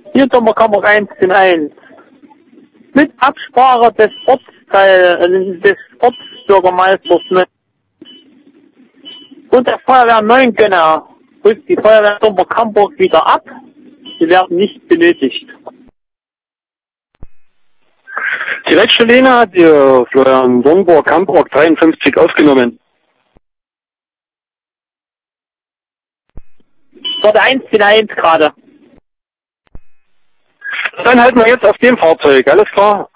Hier Dommerkammer 1 mit Absprache des Ortsbürgermeisters und der Feuerwehr Neunkönner rückt die Feuerwehr Dommerkamburg wieder ab. Sie werden nicht benötigt. Die letzte Linie hat die Florian Dornburg Kamburg 53 aufgenommen. War der 1 gerade. Dann halten wir jetzt auf dem Fahrzeug, alles klar?